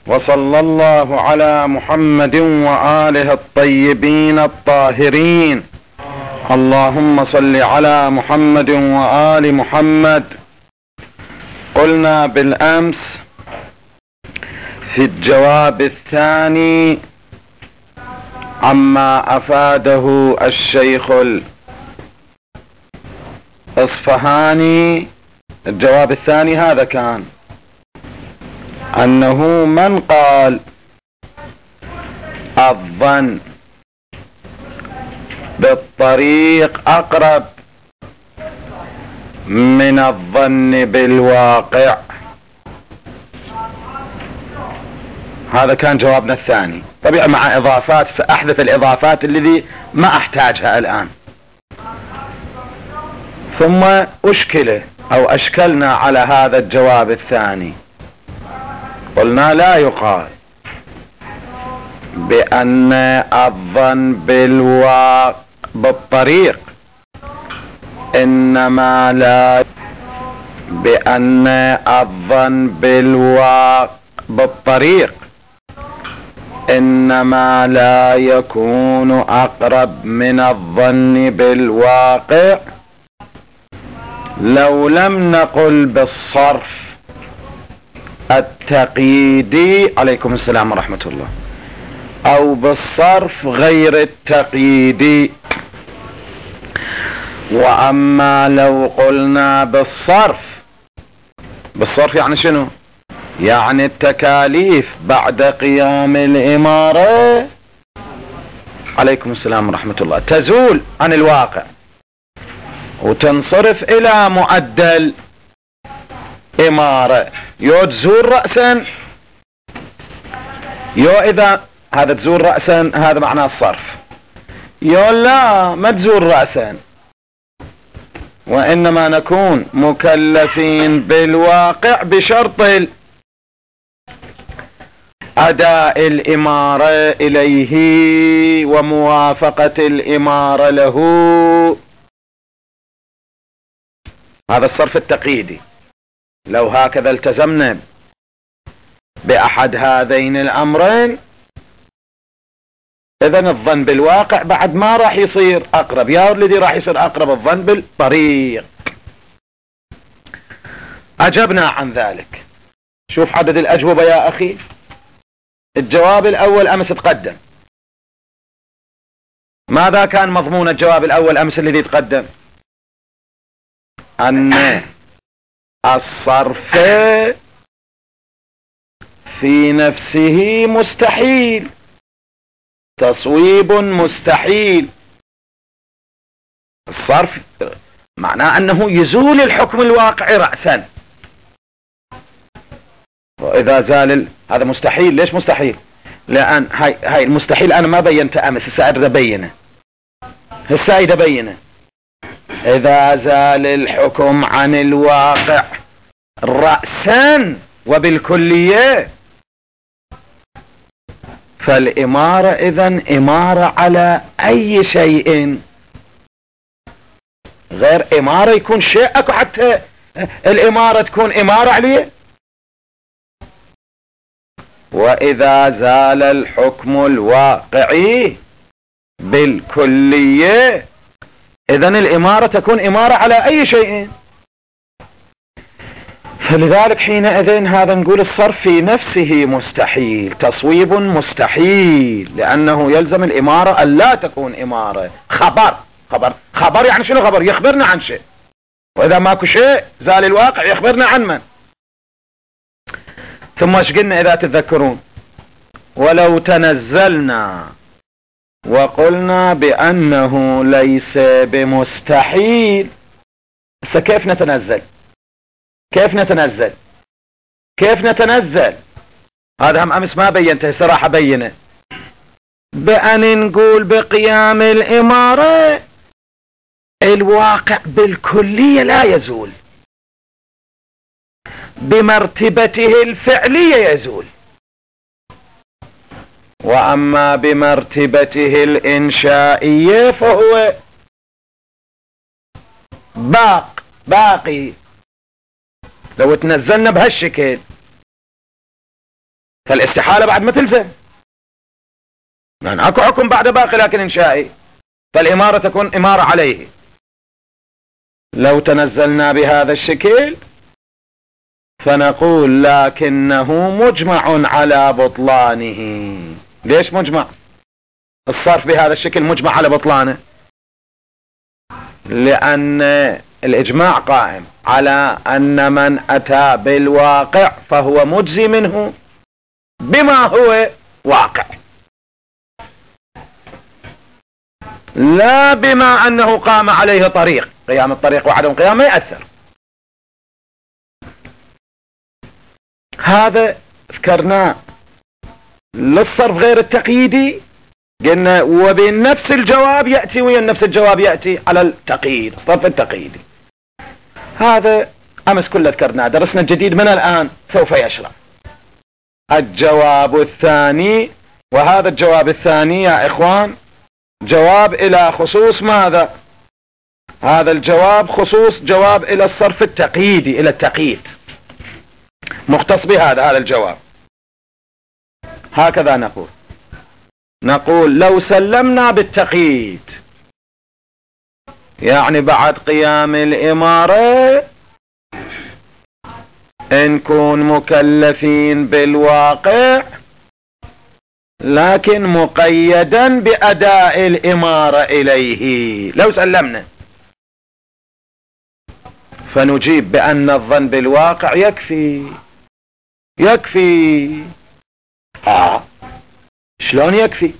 وصلى الله على محمد وآله الطيبين الطاهرين. اللهم صل على محمد وآل محمد. قلنا بالأمس في الجواب الثاني عما أفاده الشيخ الإصفهاني، الجواب الثاني هذا كان أنه من قال الظن بالطريق أقرب من الظن بالواقع، هذا كان جوابنا الثاني. طبعا مع إضافات، سأحذف الإضافات الذي ما أحتاجها الآن. ثم أشكلنا على هذا الجواب الثاني. قلنا لا يقال بأن الظن بالطريق إنما لا بأن الظن بالطريق إنما لا يكون أقرب من الظن بالواقع لو لم نقل بالصرف التقييدي، عليكم السلام ورحمة الله، أو بالصرف غير التقييدي. وأما لو قلنا بالصرف يعني شنو؟ يعني التكاليف بعد قيام الإمارة، عليكم السلام ورحمة الله، تزول عن الواقع وتنصرف إلى معدل إمارة. يو تزول رأسا، يو إذا هذا تزول رأسا هذا معناه الصرف، يو لا ما تزول رأسا، وإنما نكون مكلفين بالواقع بشرط أداء الإمارة إليه وموافقة الإمارة له. هذا الصرف التقييدي. لو هكذا التزمنا بأحد هذين الأمرين إذن الظن بالواقع بعد ما راح يصير أقرب، يا الذي راح يصير أقرب الظن بالطريق. أجبنا عن ذلك. شوف عدد الأجوبة يا أخي. الجواب الأول أمس تقدم. ماذا كان مضمون الجواب الأول أمس الذي تقدم؟ أن الصرف في نفسه مستحيل، تصويب مستحيل. الصرف معناه أنه يزول الحكم الواقعي رأسا، وإذا زال هذا مستحيل. ليش مستحيل؟ لأن هاي المستحيل أنا ما بينت أمس، هسه أريد أبينه، هسه أريد أبينه. إذا زال الحكم عن الواقع رأسا وبالكلية فالإمارة إذن إمارة على أي شيء، غير إمارة يكون شيء أكو حتى الإمارة تكون إمارة عليه. وإذا زال الحكم الواقعي بالكلية إذن الإمارة تكون إمارة على أي شيء. فلذلك حينئذ هذا نقول الصرف في نفسه مستحيل، تصويب مستحيل، لأنه يلزم الإمارة أن لا تكون إمارة. خبر يعني شنو خبر؟ يخبرنا عن شيء، وإذا ماكو شيء زال الواقع يخبرنا عن من. ثم ايش قلنا إذا تتذكرون؟ ولو تنزلنا وقلنا بأنه ليس بمستحيل، فكيف نتنزل؟ كيف نتنزل؟ هذا هم أمس ما بينته، صراحة بينه. بأن نقول بقيام الإمارة الواقع بالكلية لا يزول، بمرتبته الفعلية يزول، وأما بمرتبته الإنشائية فهو باقي. لو تنزلنا بهالشكل فالاستحالة بعد ما تلزم، يعني اكو حكم بعد باقي لكن انشائي، فالامارة تكون امارة عليه. لو تنزلنا بهذا الشكل فنقول لكنه مجمع على بطلانه. ليش مجمع؟ الصرف بهذا الشكل مجمع على بطلانه لأن الإجماع قائم على أن من أتى بالواقع فهو مجزي منه بما هو واقع، لا بما أنه قام عليه طريق. قيام الطريق وعدم قيام ما يأثر. هذا ذكرناه للصرف غير التقييدي، قلنا وبين نفس الجواب يأتي وين نفس الجواب يأتي على التقييد، الصرف التقييدي. هذا أمس كله ذكرناه. درسنا الجديد من الآن سوف يشرع الجواب الثاني. وهذا الجواب الثاني يا إخوان جواب إلى خصوص ماذا؟ هذا الجواب خصوص جواب إلى الصرف التقييدي، إلى التقييد، مختص بهذا الجواب. هكذا نقول لو سلمنا بالتقييد يعني بعد قيام الإمارة نكون مكلفين بالواقع لكن مقيدا بأداء الإمارة إليه. لو سلمنا فنجيب بأن الظن بالواقع يكفي. شلون يكفي؟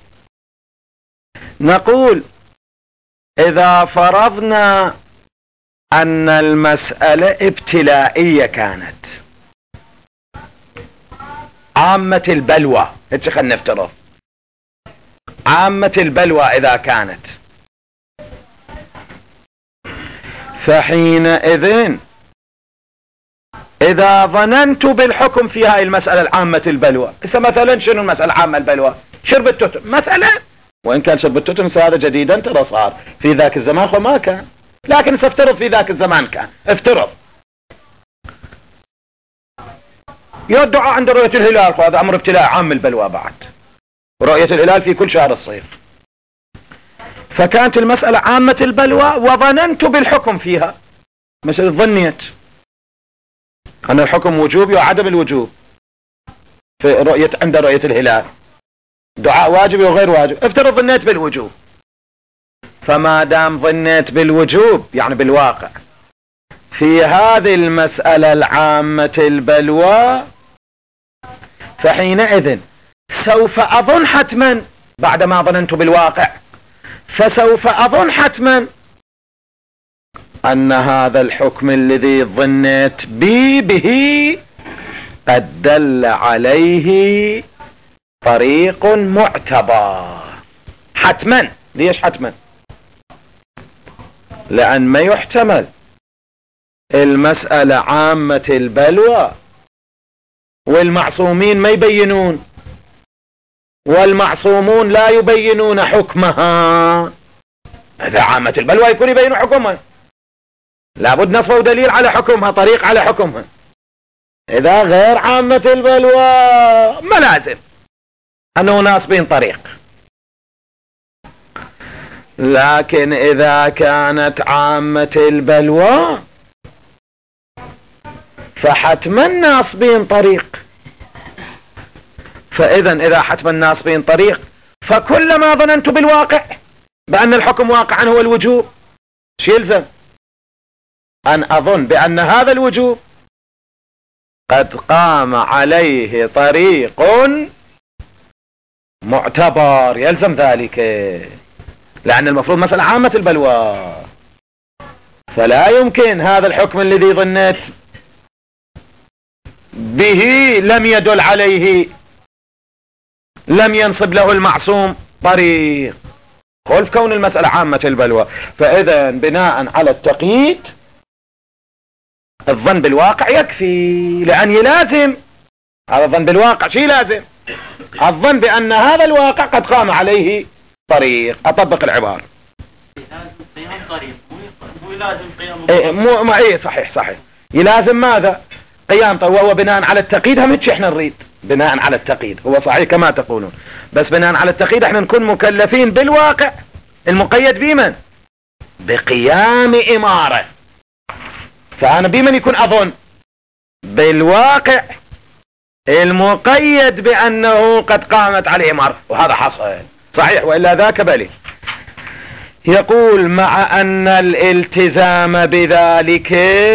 نقول إذا فرضنا أن المسألة ابتلائية كانت عامة البلوى، خلينا نفترض عامة البلوى إذا كانت، فحينئذ إذا ظننت بالحكم في هاي المسألة العامة البلوى، مثلا شنو المسألة عامة البلوى؟ شرب التوتن مثلا، وإن كان شرب التوتن هذا جديدا ترى صار في ذاك الزمان وما كان، لكن سافترض في ذاك الزمان كان. افترض يدعى عند رؤية الهلال، وهذا أمر ابتلاء عام البلوى بعد، رؤية الهلال في كل شهر الصيف، فكانت المسألة عامة البلوى وظننت بالحكم فيها، مسألة ظنيت أن الحكم وجوبي وعدم الوجوب في عند رؤية الهلال، دعاء واجبي وغير واجب. افترض ظنيت بالوجوب، فما دام ظنيت بالوجوب يعني بالواقع في هذه المسألة العامة البلوى، فحينئذ سوف أظن حتما بعدما ظننت بالواقع، فسوف أظن حتما أن هذا الحكم الذي ظنيت به قد دل عليه طريق معتبر حتما. ليش حتما؟ لأن ما يحتمل المسألة عامة البلوى والمعصومين ما يبينون، والمعصومون لا يبينون حكمها. إذا عامة البلوى يكون يبينوا حكمها، لابد نص ودليل على حكمها، طريق على حكمها. إذا غير عامة البلوى ما لازم أنه ناصبين طريق. لكن إذا كانت عامة البلوى فحتما ناصبين طريق. فإذا إذا حتما ناصبين طريق فكلما ظننت بالواقع بأن الحكم واقعا هو الوجوب، شو يلزم؟ أن أظن بأن هذا الوجوب قد قام عليه طريق معتبر، يلزم ذلك، لأن المفروض مسألة عامة البلوى، فلا يمكن هذا الحكم الذي ظنيت به لم يدل عليه، لم ينصب له المعصوم طريق، خلف كون المسألة عامة البلوى. فإذا بناء على التقييد الظن بالواقع يكفي، لأن يلازم هذا الظن بالواقع شيء لازم الظن بأن هذا الواقع قد قام عليه طريق. أطبق العبارة. يلازم قيام طريق مو يلازم قيام صحيح يلازم ماذا؟ قيام طريق، وهو بناء على التقييد هم احنا نريد بناء على التقييد. هو صحيح كما تقولون، بس بناء على التقييد احنا نكون مكلفين بالواقع. المقيد بمن؟ بقيام إمارة. فأنا بمن يكون أظن؟ بالواقع المقيد بأنه قد قامت عليه إمارة، وهذا حصل صحيح، وإلا ذاك بلي. يقول مع أن الالتزام بذلك،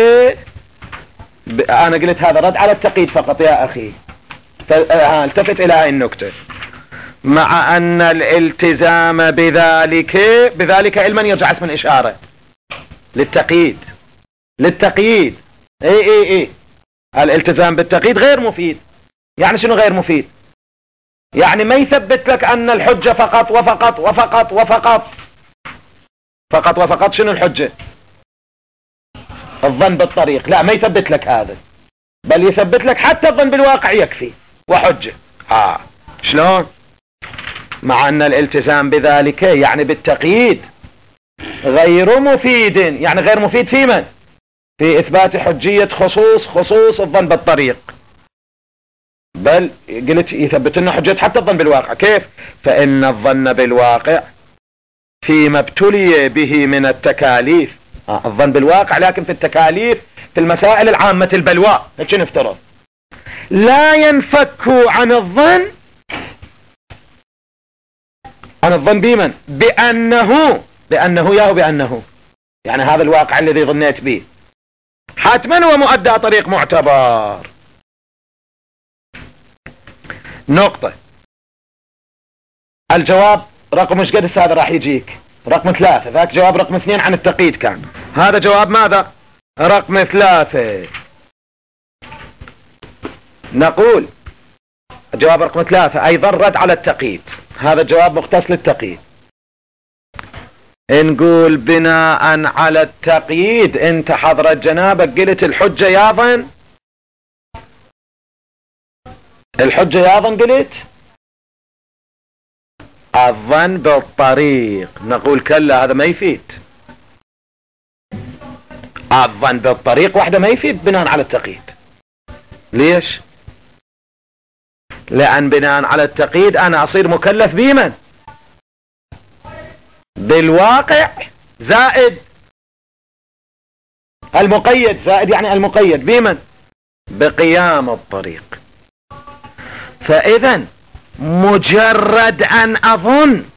أنا قلت هذا رد على التقييد فقط يا أخي، التفت إلى هاي النكتة. مع أن الالتزام بذلك علما يرجع اسم الإشارة للتقييد. اي الالتزام بالتقييد غير مفيد. يعني شنو غير مفيد؟ يعني ما يثبت لك أن الحجة فقط وفقط وفقط وفقط فقط وفقط. شنو الحجة؟ الظن بالطريق. لا، ما يثبت لك هذا، بل يثبت لك حتى الظن بالواقع يكفي وحجة. شلون؟ مع أن الالتزام بذلك يعني بالتقييد غير مفيد. يعني غير مفيد في من؟ في إثبات حجية خصوص الظن بالطريق، بل قلت يثبت لنا حجة حتى الظن بالواقع. كيف؟ فإن الظن بالواقع فيما ابتلي به من التكاليف. الظن بالواقع لكن في التكاليف، في المسائل العامة البلوى، هيك نفترض، لا ينفك عن الظن بمن؟ بأنه يعني هذا الواقع الذي ظنيت به حتما هو مؤدى طريق معتبر. نقطة. الجواب رقم مش قدس هذا راح يجيك رقم 3. ذاك جواب رقم 2 عن التقييد كان، هذا جواب ماذا؟ رقم 3. نقول جواب رقم 3 ايضا رد على التقييد، هذا جواب مختص للتقييد. نقول بناء على التقييد انت حضرة جنابك قلت الحجة يا ظن، الحجة يا ظن قلت الظن بالطريق. نقول كلا، هذا ما يفيد. الظن بالطريق وحده ما يفيد بناء على التقييد. ليش؟ لأن بناء على التقييد أنا أصير مكلف بمن؟ بالواقع زائد المقيد، زائد يعني المقيد بمن؟ بقيام الطريق. فإذا مجرد أن أظن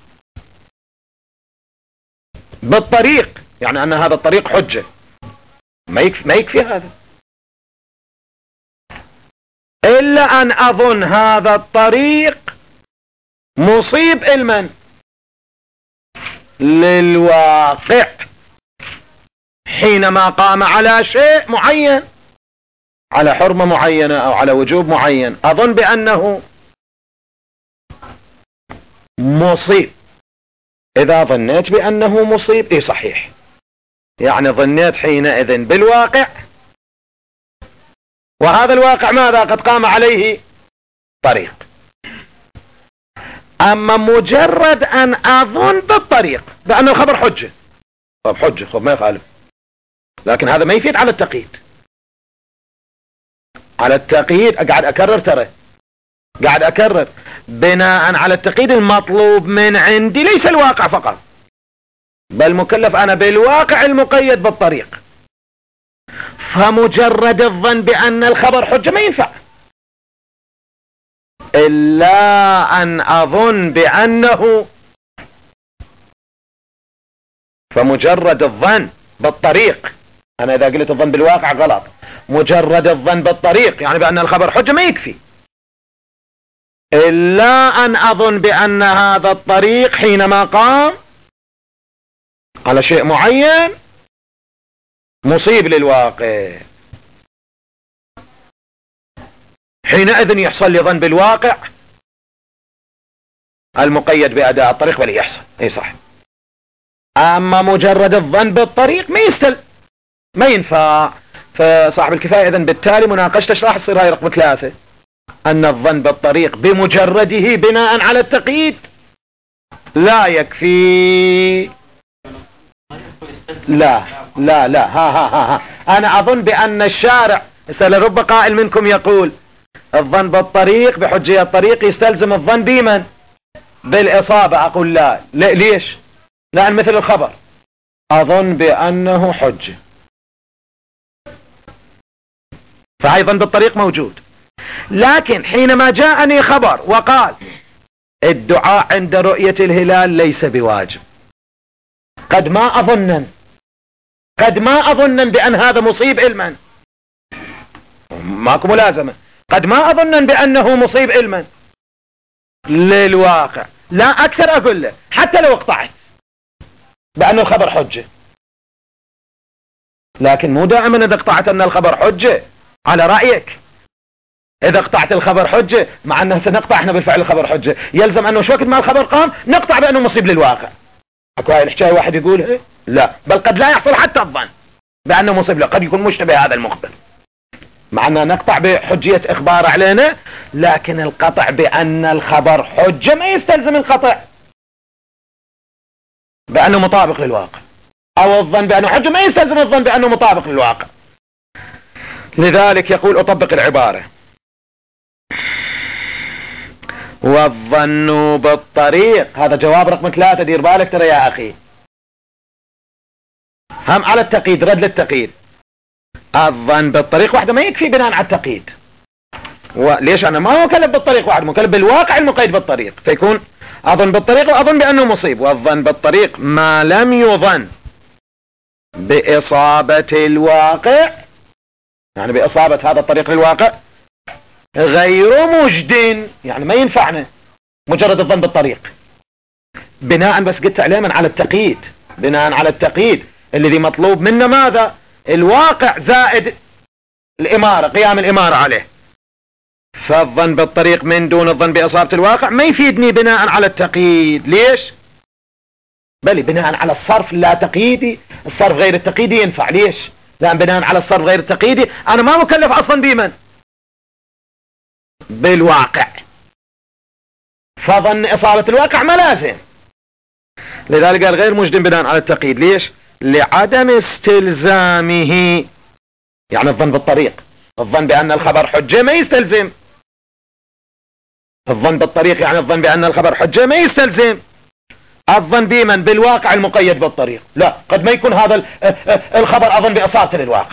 بالطريق يعني أن هذا الطريق حجة، ما يكفي هذا، إلا أن أظن هذا الطريق مصيب المن؟ للواقع، حينما قام على شيء معين، على حرمة معينة أو على وجوب معين، أظن بأنه مصيب. إذا ظنيت بأنه مصيب إيه صحيح، يعني ظنيت حينئذ بالواقع، وهذا الواقع ماذا؟ قد قام عليه طريق. أما مجرد أن أظن بالطريق بأن الخبر حجة، طب حجة، خب ما يخالف، لكن هذا ما يفيد على التقييد. على التقييد قاعد أكرر، ترى قاعد أكرر، بناء على التقييد المطلوب من عندي ليس الواقع فقط، بل مكلف أنا بالواقع المقيد بالطريق. فمجرد الظن بأن الخبر حجة ما ينفع، إلا أن أظن بأنه، فمجرد الظن بالطريق، أنا إذا قلت الظن بالواقع غلط، مجرد الظن بالطريق يعني بأن الخبر حجة ما يكفي، إلا أن أظن بأن هذا الطريق حينما قام على شيء معين مصيب للواقع، حينئذ يحصل لي ظن بالواقع المقيد بأداء الطريق ولا يحصل. اي صح. اما مجرد الظن بالطريق ما ينفع. فصاحب الكفاية اذن بالتالي مناقشته راح تصير هاي رقم 3، ان الظن بالطريق بمجرده بناء على التقييد لا يكفي. لا ها انا اظن بان الشارع، لرب قائل منكم يقول الظن بالطريق بحجية الطريق يستلزم الظن بمن؟ بالإصابة. أقول لا. ليش؟ لأن مثل الخبر أظن بأنه حجة، فأيضا بالطريق موجود. لكن حينما جاءني خبر وقال الدعاء عند رؤية الهلال ليس بواجب، قد ما أظنن بأن هذا مصيب علما، ماكو ملازمة، قد ما أظنن بأنه مصيب علما للواقع، لا أكثر أقول له حتى لو اقطعت بأن الخبر حجة. لكن مو دائما إذا اقطعت أن الخبر حجة على رأيك. إذا اقطعت الخبر حجة، مع أنه سنقطع احنا بالفعل الخبر حجة، يلزم أنه شو وقت ما الخبر قام نقطع بأنه مصيب للواقع. أكو هاي الحكاية واحد يقولها؟ لا، بل قد لا يحصل حتى الظن بأنه مصيب له، قد يكون مشتبه هذا المخبر، مع أننا نقطع بحجية إخبار علينا، لكن القطع بأن الخبر حجة ما يستلزم القطع بأنه مطابق للواقع، أو الظن بأنه حجة ما يستلزم الظن بأنه مطابق للواقع. لذلك يقول أطبق العبارة: والظن بالطريق. هذا جواب رقم 3، دير بالك ترى يا أخي، هم على التقييد، رد للتقييد. الظن بالطريق وحده ما يكفي بناء على التقييد. ليش؟ أنا ما هو مكلف بالطريق واحد، مكلف بالواقع المقيد بالطريق، فيكون أظن بالطريق وأظن بأنه مصيب. والظن بالطريق ما لم يظن بإصابة الواقع، يعني بإصابة هذا الطريق للواقع، غير مجد، يعني ما ينفعنا مجرد الظن بالطريق، بناء بس قلت عليه من على التقييد، بناء على التقييد الذي مطلوب منا ماذا؟ الواقع زائد الإمارة، قيام الإمارة عليه. فالظن بالطريق من دون الظن بإصابة الواقع ما يفيدني بناء على التقييد. ليش؟ بل بناء على الصرف لا تقييدي، الصرف غير التقييدي ينفع. ليش؟ لأن بناء على الصرف غير التقييدي أنا ما مكلف أصلا بمن؟ بالواقع، فظن إصابة الواقع ما لازم. لذلك قال غير مجد بناء على التقييد. ليش؟ لعدم استلزامه، يعني الظن بالطريق، الظن بأن الخبر حجة ما يستلزم. الظن بالطريق يعني الظن بأن الخبر حجة ما يستلزم الظن بمن؟ بالواقع المقيد بالطريق. لا، قد ما يكون هذا الخبر أظن بإصابته للواقع.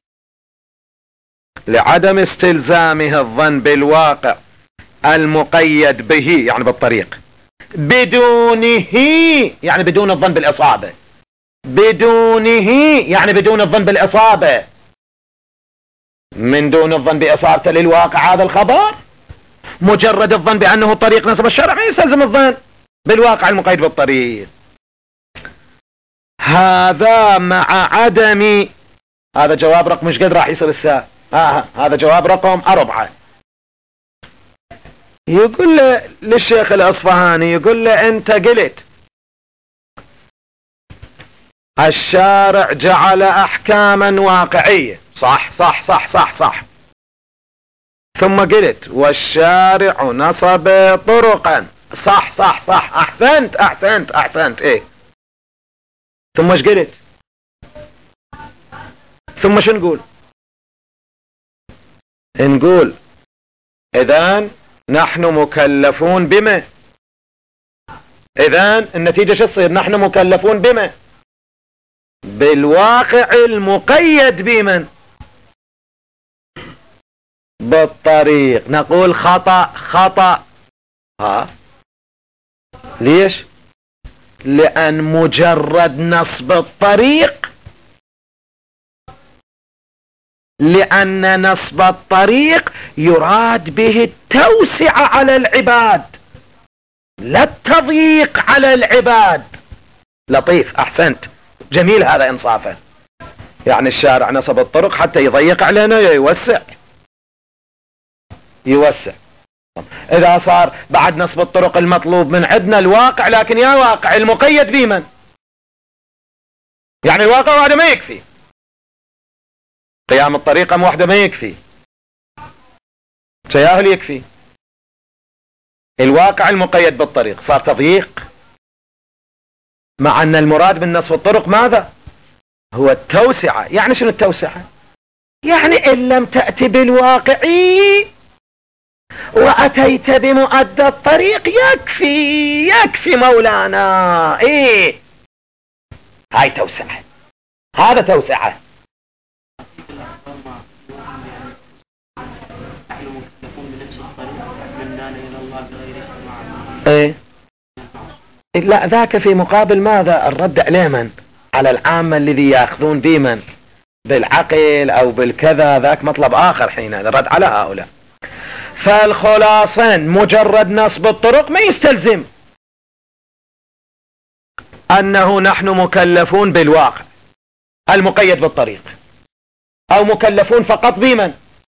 لعدم استلزامه الظن بالواقع المقيد به، يعني بالطريق، بدونه يعني بدون الظن بالإصابة، بدونه يعني بدون الظن بالإصابة، من دون الظن بإصابته للواقع هذا الخبر، مجرد الظن بأنه طريق نصب الشرع ما يستلزم الظن بالواقع المقيد بالطريق. هذا مع عدم، هذا جواب رقم مش قد راح يصير الساعة، هذا جواب رقم 4. يقول له للشيخ الأصفهاني، يقول له أنت قلت الشارع جعل أحكاما واقعية، صح صح صح صح صح، ثم قلت والشارع نصب طرقا، صح صح صح، أحسنت أحسنت أحسنت، إيه، ثم ايش قلت؟ ثم شو نقول؟ نقول إذن نحن مكلفون بما، إذن النتيجة شو تصير؟ نحن مكلفون بما؟ بالواقع المقيد بمن؟ بالطريق. نقول خطأ خطأ. ليش؟ لأن مجرد نصب الطريق، لأن نصب الطريق يراد به التوسعة على العباد لا التضييق على العباد. لطيف، أحسنت، جميل هذا إنصافه. يعني الشارع نصب الطرق حتى يضيق علينا يوسع، يوسع. إذا صار بعد نصب الطرق المطلوب من عندنا الواقع، لكن يا واقع المقيد بمن؟ يعني الواقع واحدة ما يكفي، قيام الطريقة واحدة ما يكفي، تياهل يكفي. الواقع المقيد بالطريق صار تضييق، مع أن المراد من نصب الطرق ماذا؟ هو التوسعة. يعني شنو التوسعة؟ يعني إن لم تأتي بالواقعي وأتيت بمؤدى الطريق يكفي مولانا. ايه هاي توسعة، هذا توسعة. ايه لا، ذاك في مقابل ماذا؟ الرد عليه من؟ على العامة الذي يأخذون بمن؟ بالعقل او بالكذا، ذاك مطلب اخر حين الرد على هؤلاء. فالخلاصة مجرد نصب الطرق ما يستلزم انه نحن مكلفون بالواقع المقيد بالطريق، او مكلفون فقط بمن؟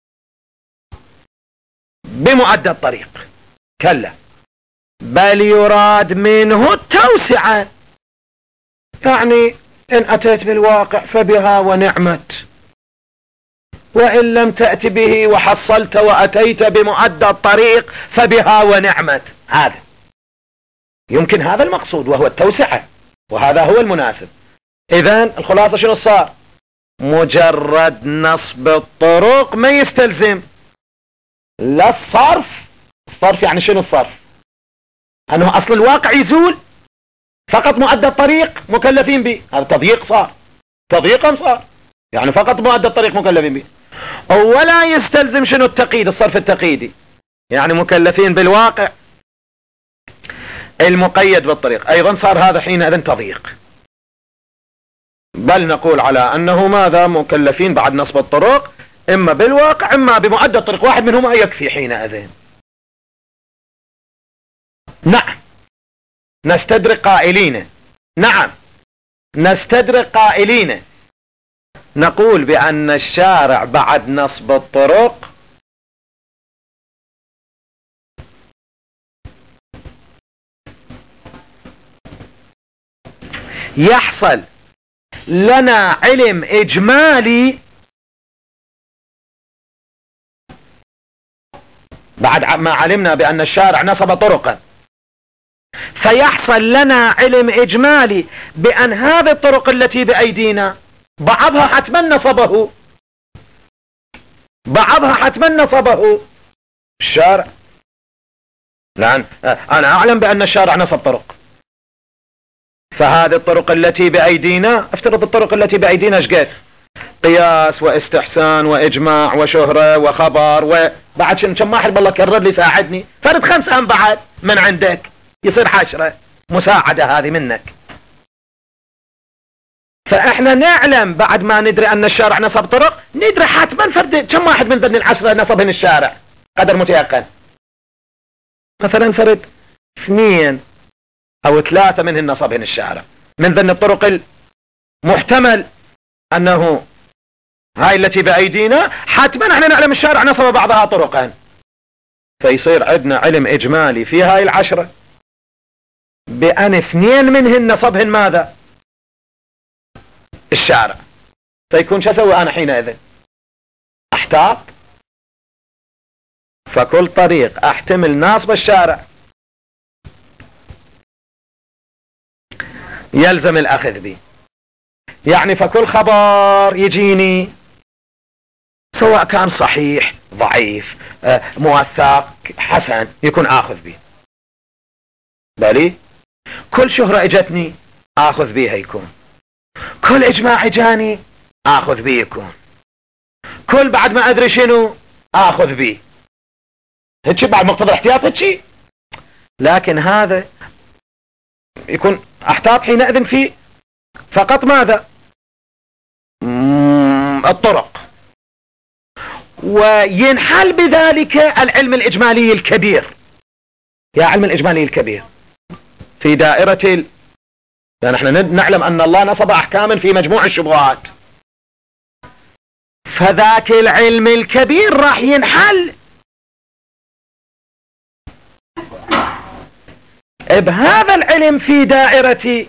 بمؤدى الطريق. كلا، بل يراد منه التوسعة. يعني ان اتيت بالواقع فبها ونعمت، وان لم تأت به وحصلت واتيت بمؤدى الطريق فبها ونعمت. هذا يمكن، هذا المقصود وهو التوسعة، وهذا هو المناسب. اذن الخلاصة شنو صار؟ مجرد نصب الطرق ما يستلزم لا الصرف. الصرف يعني شنو الصرف؟ انه اصل الواقع يزول، فقط مؤدى الطريق مكلفين به. هذا تضييق صار، تضييقا صار، يعني فقط مؤدى الطريق مكلفين به. ولا يستلزم شنو التقييد، الصرف التقييدي، يعني مكلفين بالواقع المقيد بالطريق. ايضا صار هذا حينئذ تضييق. بل نقول على انه ماذا؟ مكلفين بعد نصب الطرق اما بالواقع اما بمؤدى الطريق، واحد منهما يكفي حينئذ. نعم نستدرك قائلين، نعم نستدرك قائلين نقول بأن الشارع بعد نصب الطرق يحصل لنا علم إجمالي بعد ما علمنا بأن الشارع نصب طرقا، فيحصل لنا علم إجمالي بأن هذه الطرق التي بأيدينا بعضها حتما نصبه، بعضها حتما نصبه الشارع. لأن أنا أعلم بأن الشارع نصب طرق، فهذه الطرق التي بأيدينا، افترض الطرق التي بأيدينا شقد قياس واستحسان وإجماع وشهرة وخبر، وبعد كم واحد بالله كرر لي ساعدني، فرد 5 بعد من عندك يصير 10 مساعدة هذه منك. فاحنا نعلم بعد ما ندري ان الشارع نصب طرق، ندري حتما فرد كم واحد من ذن 10 نصبهن الشارع قدر متيقن. مثلا فرد 2 او 3 منهن نصبهن الشارع من ذن الطرق المحتمل انه هاي التي بايدينا، حتما احنا نعلم الشارع نصب بعضها طرقا، فيصير عندنا علم اجمالي في هاي 10 بأن 2 منهن نصبهن ماذا؟ الشارع. فيكون شو اسوي انا حينئذ؟ احتاط، فكل طريق احتمل ناصب الشارع يلزم الاخذ به. يعني فكل خبر يجيني سواء كان صحيح ضعيف موثق حسن يكون اخذ به. بالي كل شهرة اجتني اخذ بيها يكون، كل اجماع اجاني اخذ بيه يكون، كل بعد ما ادري شنو اخذ بيه. هيك بعد مقتضى الاحتياط هيك. لكن هذا يكون احتاط حينئذ في فقط ماذا؟ الطرق، وينحل بذلك العلم الاجمالي الكبير. يا علم الاجمالي الكبير في دائرة لأن احنا نعلم أن الله نصب أحكاما في مجموع الشبهات، فذاك العلم الكبير راح ينحل بهذا العلم في دائرة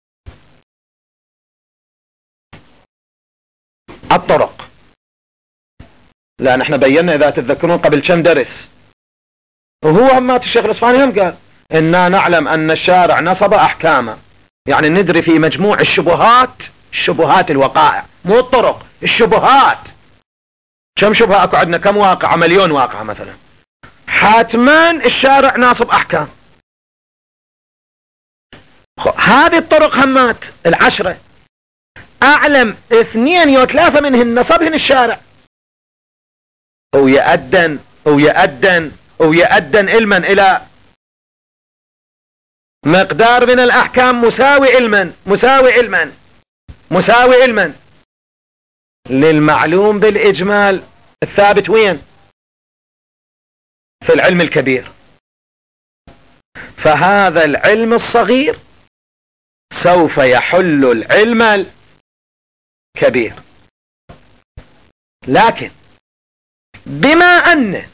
الطرق. لأن احنا بينا إذا تتذكرون قبل كم درس، وهو همات الشيخ الإصفهاني هم قال إننا نعلم أن الشارع نصب أحكاما، يعني ندري في مجموع الشبهات، الشبهات الوقائع مو الطرق، الشبهات. كم شبهة اكو عندنا؟ كم واقعة؟ 1,000,000 واقعة مثلا. حتما الشارع ناصب احكام. هذه الطرق همات 10 اعلم 2 أو 3 منهن نصبهن الشارع، ويأدن علما الى مقدار من الاحكام مساوي علما للمعلوم بالاجمال الثابت وين؟ في العلم الكبير. فهذا العلم الصغير سوف يحل العلم الكبير. لكن بما أن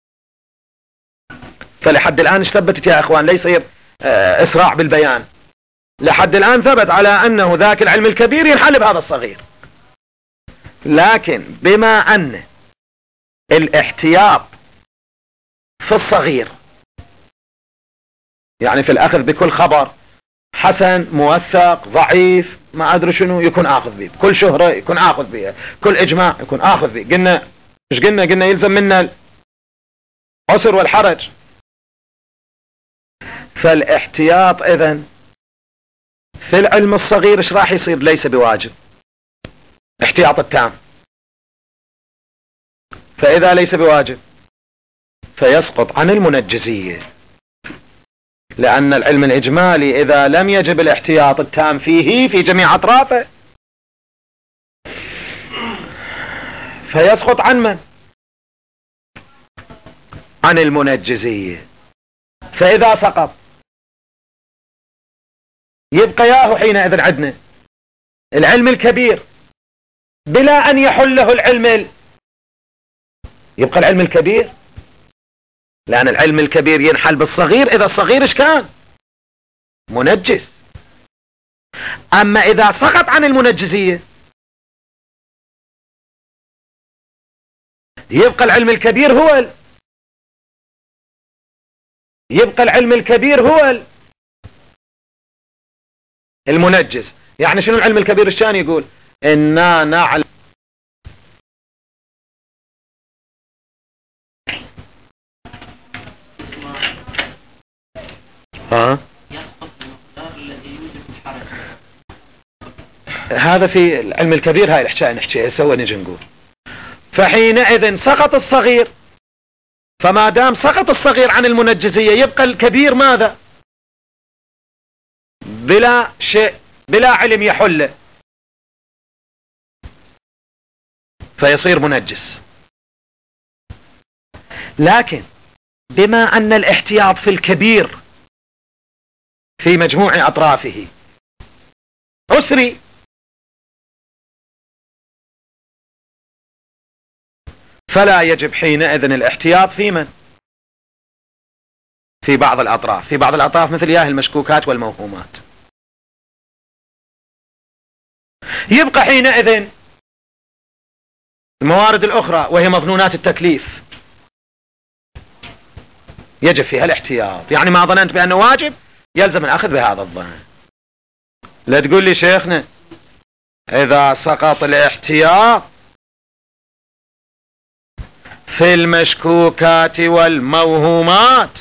فلحد الآن ثبتت يا أخوان، لا يصير إسراع بالبيان، لحد الآن ثبت على أنه ذاك العلم الكبير ينحل بهذا الصغير. لكن بما أن الاحتياط في الصغير، يعني في الأخذ بكل خبر حسن موثق ضعيف ما أدري شنو يكون آخذ به، كل شهرة يكون آخذ بها، كل إجماع يكون آخذ به. قلنا يلزم منا العسر والحرج. فالاحتياط إذن في العلم الصغير ايش راح يصير؟ ليس بواجب احتياط التام. فإذا ليس بواجب فيسقط عن المنجزية، لأن العلم الإجمالي إذا لم يجب الاحتياط التام فيه في جميع أطرافه فيسقط عن من؟ عن المنجزية. فإذا سقط يبقى ياهو حينئذ عندنا العلم الكبير بلا أن يحله يبقى العلم الكبير، لأن العلم الكبير ينحل بالصغير إذا الصغير إيش كان؟ منجز. أما إذا سقط عن المنجزية يبقى العلم الكبير هو المنجز. يعني شنو العلم الكبير؟ الشان يقول إنا نعلم هذا في العلم الكبير. هاي الحكاية نحكيها سوا نجي نقول. فحينئذ سقط الصغير، فما دام سقط الصغير عن المنجزية يبقى الكبير ماذا؟ بلا شيء، بلا علم يحله، فيصير منجس. لكن بما أن الاحتياط في الكبير في مجموع أطرافه عسري، فلا يجب حينئذ الاحتياط في من؟ في بعض الأطراف مثل ياه المشكوكات والموهومات. يبقى حينئذ الموارد الأخرى وهي مظنونات التكليف يجب فيها الاحتياط. يعني ما ظننت بأنه واجب يلزم الأخذ بهذا الظن. لا تقول لي شيخنا إذا سقط الاحتياط في المشكوكات والموهومات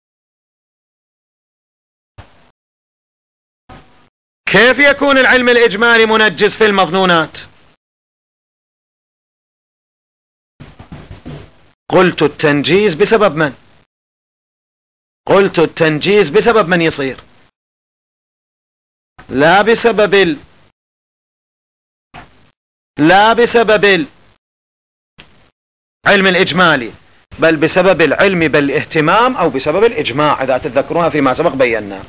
كيف يكون العلم الإجمالي منجز في المظنونات؟ قلت التنجيز بسبب من؟ قلت التنجيز بسبب من يصير؟ لا بسبب العلم الإجمالي، بل بسبب العلم بالاهتمام أو بسبب الإجماع، إذا تتذكرونها فيما سبق بينا.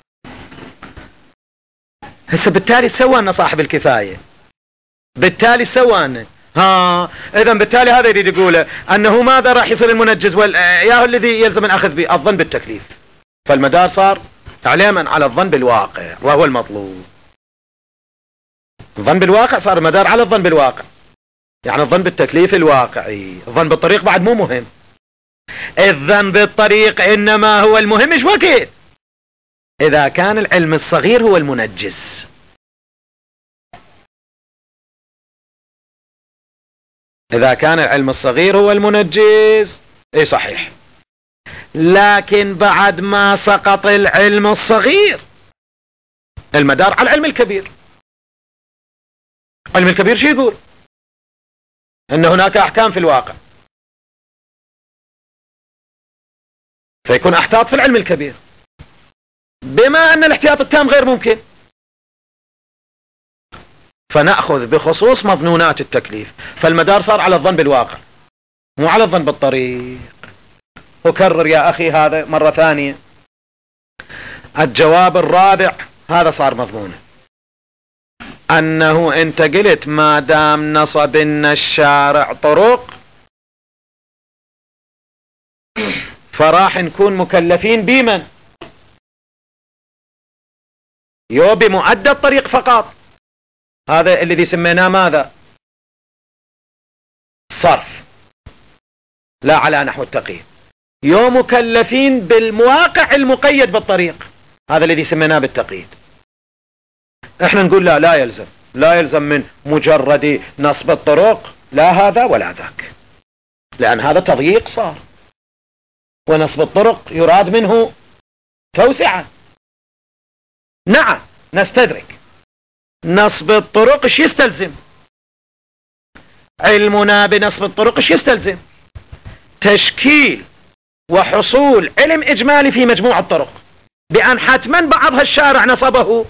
هسه بالتالي سوانا صاحب الكفاية، بالتالي سوانا. إذن بالتالي هذا يريد يقوله أنه ماذا راح يصير المنجز ياهو الذي يلزم الأخذ به؟ الظن بالتكليف. فالمدار صار تعليما على الظن بالواقع وهو المطلوب. الظن بالواقع صار المدار على الظن بالواقع، يعني الظن بالتكليف الواقعي. الظن بالطريق بعد مو مهم، الظن بالطريق إنما هو المهم. إيش وقت؟ إذا كان العلم الصغير هو المنجز. إذا كان العلم الصغير هو المنجز، إيه صحيح، لكن بعد ما سقط العلم الصغير المدار على العلم الكبير. العلم الكبير شو يقول؟ ان هناك احكام في الواقع، فيكون احتاط في العلم الكبير. بما ان الاحتياط التام غير ممكن، فنأخذ بخصوص مظنونات التكليف، فالمدار صار على الظن بالواقع مو على الظن بالطريق. أكرر يا أخي هذا مرة ثانية، الجواب الرابع هذا صار مضمونه، أنه أنت قلت ما دام نصب لنا الشارع طرق فراح نكون مكلفين بمن؟ بمؤدى الطريق فقط. هذا الذي سميناه ماذا؟ صرف، لا على نحو التقييد. مكلفين بالمواقع المقيد بالطريق، هذا الذي سميناه بالتقييد. احنا نقول لا يلزم من مجرد نصب الطرق لا هذا ولا ذاك، لأن هذا تضييق صار، ونصب الطرق يراد منه توسعة. نعم نستدرك، نصب الطرق ايش يستلزم؟ علمنا بنصب الطرق ايش يستلزم؟ تشكيل وحصول علم إجمالي في مجموع الطرق، بأن حتما بعضها الشارع نصبه.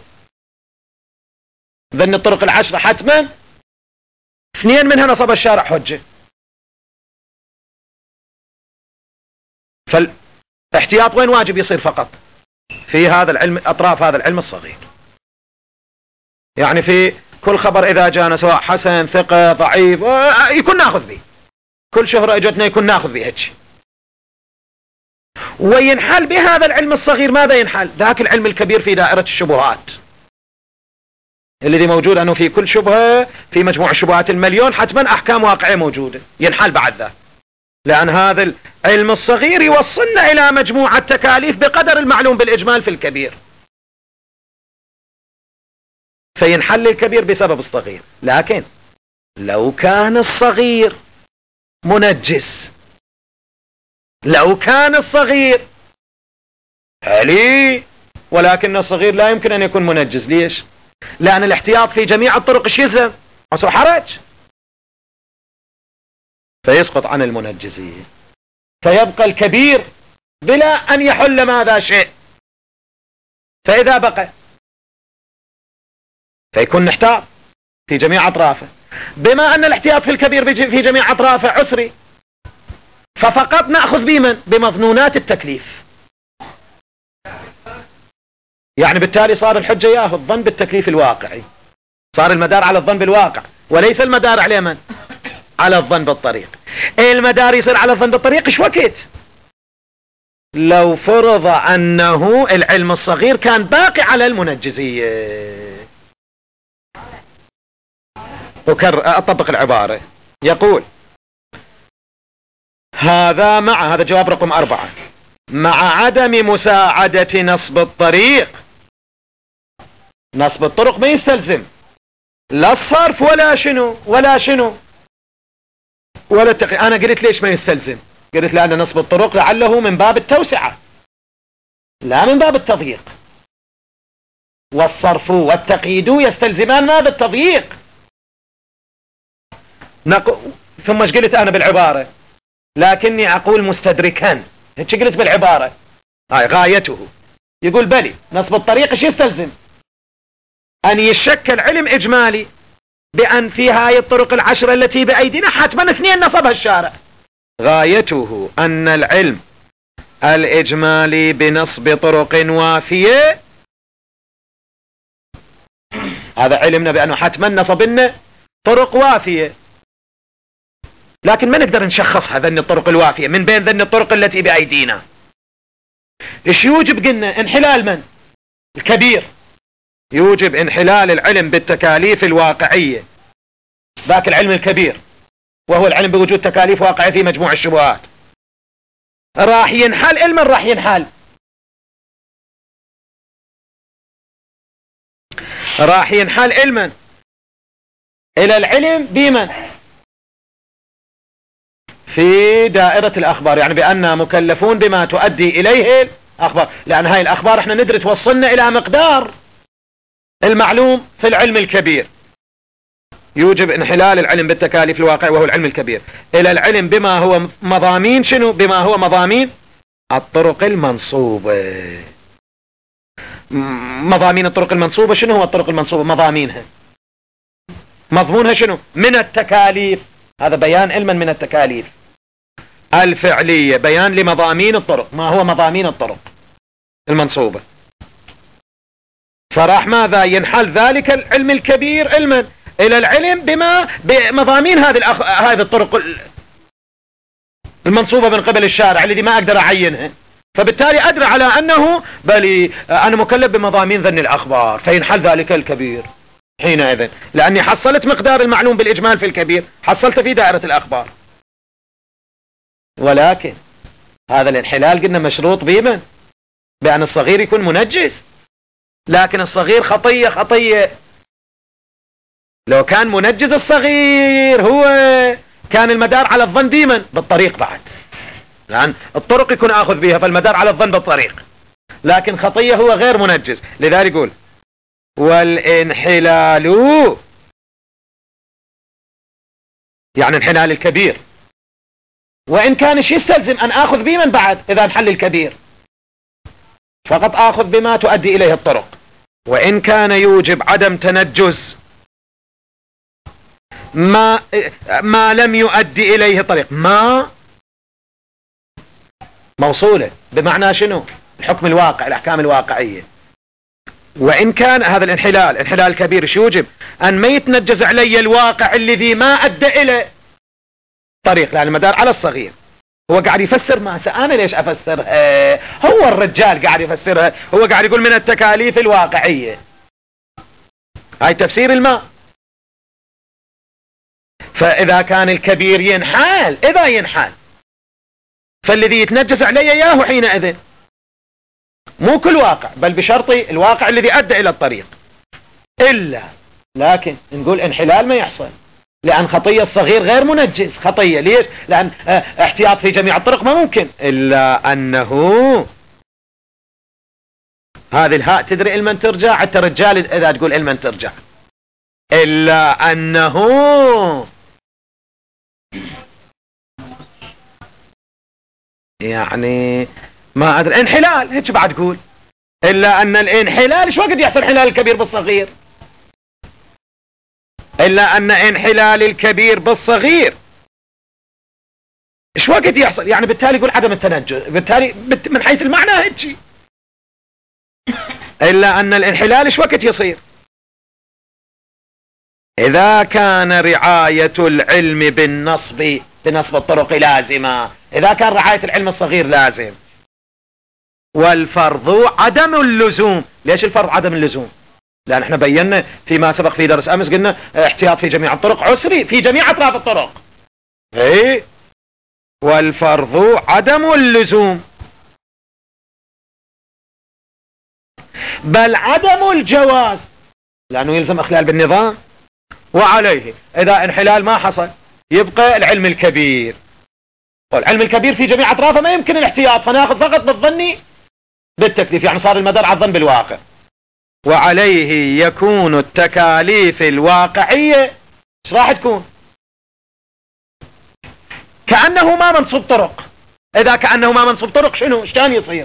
ذن الطرق 10 حتما 2 منها نصب الشارع حجة. فالاحتياط وين واجب يصير؟ فقط في هذا العلم، أطراف هذا العلم الصغير. يعني في كل خبر إذا جانا سواء حسن ثقة ضعيف يكون ناخذ به، كل شهرة اجتنا يكون ناخذ به هيك. وينحل بهذا العلم الصغير ماذا ينحل؟ ذاك العلم الكبير في دائرة الشبهات الذي موجود، أنه في كل شبهة في مجموع الشبهات المليون حتما أحكام واقعية موجودة، ينحل بعد ذا، لأن هذا العلم الصغير يوصلنا إلى مجموعة تكاليف بقدر المعلوم بالإجمال في الكبير، فينحل الكبير بسبب الصغير. لكن لو كان الصغير منجس، لو كان الصغير علي، ولكن الصغير لا يمكن أن يكون منجس. ليش؟ لأن الاحتياط في جميع الطرق ايش يلزم؟ عسر حرج، فيسقط عن المنجزين، فيبقى الكبير بلا أن يحل ماذا شيء. فإذا بقى فيكون نحتاط في جميع أطرافه، بما أن الاحتياط في الكبير في جميع أطرافه عسري، ففقط نأخذ بمن؟ بمظنونات التكليف. يعني بالتالي صار الحجة ياخذ الظن بالتكليف الواقعي، صار المدار على الظن بالواقع وليس المدار على من؟ على الظن بالطريق. المدار يصير على الظن بالطريق ايش وقت؟ لو فرض أنه العلم الصغير كان باقي على المنجزية. أطبق العبارة، يقول هذا جواب رقم 4، مع عدم مساعدة نصب الطريق. نصب الطرق ما يستلزم لا الصرف ولا شنو ولا التقي. أنا قلت ليش ما يستلزم؟ قلت لأن نصب الطرق لعله من باب التوسعة لا من باب التضييق، والصرف والتقييد يستلزمان ماذا؟ التضييق. ثم ايش قلت أنا بالعبارة؟ لكني أقول مستدركا، هيك قلت بالعبارة، هاي غايته. يقول بلي نصب الطريق ايش يستلزم؟ أن يشكل علم إجمالي بأن في هاي الطرق 10 التي بأيدينا حتما 2 نصبها الشارع. غايته أن العلم الإجمالي بنصب طرق وافية، هذا علمنا بأنه حتما نصب لنا طرق وافية، لكن ما نقدر نشخصها ذن الطرق الوافية من بين ذن الطرق التي بأيدينا. ايش يوجب؟ قلنا انحلال من؟ الكبير. يوجب انحلال العلم بالتكاليف الواقعية، ذاك العلم الكبير وهو العلم بوجود تكاليف واقعية في مجموع الشبهات. راح ينحل علما، راح ينحل علما إلى العلم بمن؟ في دائرة الأخبار، يعني بأننا مكلفون بما تؤدي إليه الأخبار، لأن هاي الأخبار احنا ندري توصلنا إلى مقدار المعلوم في العلم الكبير. يوجب انحلال العلم بالتكاليف الواقع وهو العلم الكبير إلى العلم بما هو مضامين شنو؟ بما هو مضامين الطرق المنصوبة. مضامين الطرق المنصوبة شنو هو الطرق المنصوبة؟ مضامينها، مضمونها شنو؟ من التكاليف. هذا بيان علما من التكاليف الفعلية، بيان لمضامين الطرق. ما هو مضامين الطرق المنصوبة؟ فراح ماذا؟ ينحل ذلك العلم الكبير علما إلى العلم بمضامين هذه الطرق المنصوبة من قبل الشارع الذي ما أقدر أعينها، فبالتالي أدرى على أنه بل أنا مكلف بمضامين ذن الأخبار، فينحل ذلك الكبير حينئذ، لأني حصلت مقدار المعلوم بالإجمال في الكبير، حصلت في دائرة الأخبار. ولكن هذا الانحلال قلنا مشروط بمن؟ بأن الصغير يكون منجس. لكن الصغير خطية لو كان منجز الصغير هو كان المدار على الظن ديما بالطريق بعد، لأن الطرق يكون أخذ بها، فالمدار على الظن بالطريق. لكن خطية هو غير منجز، لذلك يقول والانحلال يعني انحلال الكبير، وإن كان يستلزم أن أخذ بمن بعد إذا انحل الكبير، فقط أخذ بما تؤدي إليه الطرق. وإن كان يوجب عدم تنجز ما لم يؤدي إليه طريق، ما موصولة بمعنى شنو؟ الحكم الواقع، الأحكام الواقعية. وإن كان هذا انحلال الكبير شو يوجب؟ أن ما يتنجز علي الواقع الذي ما أدى إلى طريق، لأن المدار على الصغير. هو قاعد يفسر ما أنا ليش أفسرها؟ هو الرجال قاعد يفسرها، هو قاعد يقول من التكاليف الواقعية. هاي تفسير الماء. فإذا كان الكبير ينحال، إذا ينحال فالذي يتنجز علي إياه حينئذ مو كل واقع، بل بشرط الواقع الذي أدى إلى الطريق. لكن نقول انحلال ما يحصل، لأن خطية الصغير غير منجز. خطية ليش؟ لأن احتياط في جميع الطرق ما ممكن، إلا أنه هذه الهاء تدري إلمن ترجع، حتى رجال إذا تقول إلمن ترجع، إلا أنه يعني ما أدري انحلال هيك بعد تقول، إلا أن الانحلال ايش وقت يحصل انحلال الكبير بالصغير؟ إلا أن انحلال الكبير بالصغير ايش وقت يحصل؟ يعني بالتالي يقول عدم التنجز، بالتالي من حيث المعنى هيك. إلا أن الانحلال ايش وقت يصير؟ إذا كان رعاية العلم بنصب الطرق لازمة، إذا كان رعاية العلم الصغير لازم، والفرض عدم اللزوم. ليش الفرض عدم اللزوم؟ لأن احنا بينا فيما سبق في درس أمس قلنا احتياط في جميع الطرق عسري في جميع أطراف الطرق. والفرض عدم اللزوم، بل عدم الجواز، لأنه يلزم إخلال بالنظام. وعليه إذا انحلال ما حصل يبقى العلم الكبير، والعلم الكبير في جميع أطرافه ما يمكن الاحتياط، فناخذ فقط بالظني بالتكليف، يعني صار المدار على الظن بالواقع. وعليه يكون التكاليف الواقعية ايش راح تكون؟ كأنه ما منصوب طرق. إذا كأنه ما منصوب طرق شنو؟ ايش كان يصير؟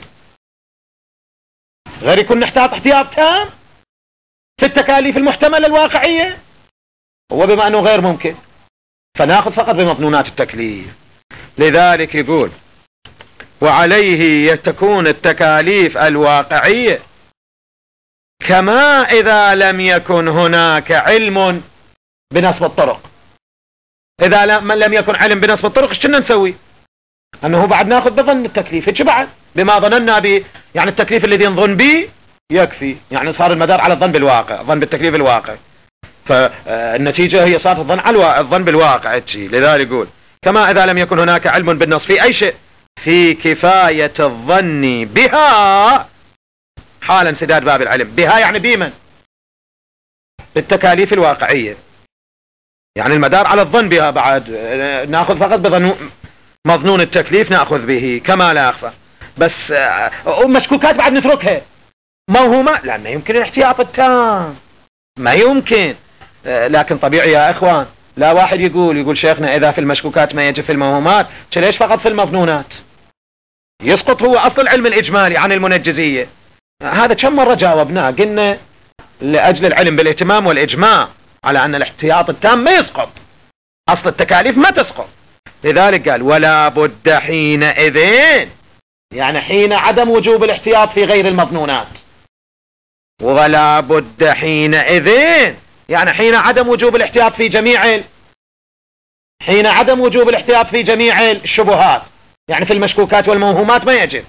غير يكون نحتاط احتياط تام في التكاليف المحتملة الواقعية، وبما أنه غير ممكن فناخذ فقط بمضمونات التكليف. لذلك يقول وعليه تكون التكاليف الواقعية كما إذا لم يكن هناك علم بنصب الطرق. إذا لم يكن علم بنصب الطرق ايش كنا نسوي؟ أنه بعد ناخذ بظن التكليف ايش بعد بما ظننا به، يعني التكليف الذي نظن به يكفي، يعني صار المدار على الظن بالواقع، ظن بالتكليف الواقع، فالنتيجة هي صارت الظن على الظن بالواقع. لذلك يقول كما إذا لم يكن هناك علم بالنص في أي شيء في كفاية الظن بها حال انسداد باب العلم. بها يعني بمن؟ بالتكاليف الواقعية، يعني المدار على الظن بها. بعد ناخذ فقط مظنون التكليف نأخذ به كما لا يخفى. بس مشكوكات بعد نتركها، موهومة لا، ما يمكن الاحتياط التام، ما يمكن. لكن طبيعي يا اخوان، لا واحد يقول شيخنا اذا في المشكوكات ما يجب في الموهومات، ليش فقط في المظنونات؟ يسقط هو اصل العلم الاجمالي عن المنجزية. هذا كم مرة جاوبناه، قلنا لاجل العلم بالاهتمام والاجماع على ان الاحتياط التام ما يسقط، اصل التكاليف ما تسقط. لذلك قال ولا بد حينئذ، يعني حين عدم وجوب الاحتياط في غير المظنونات، ولا بد حينئذ يعني حين عدم وجوب الاحتياط في جميع حين عدم وجوب الاحتياط في جميع الشبهات، يعني في المشكوكات والموهومات ما يجب.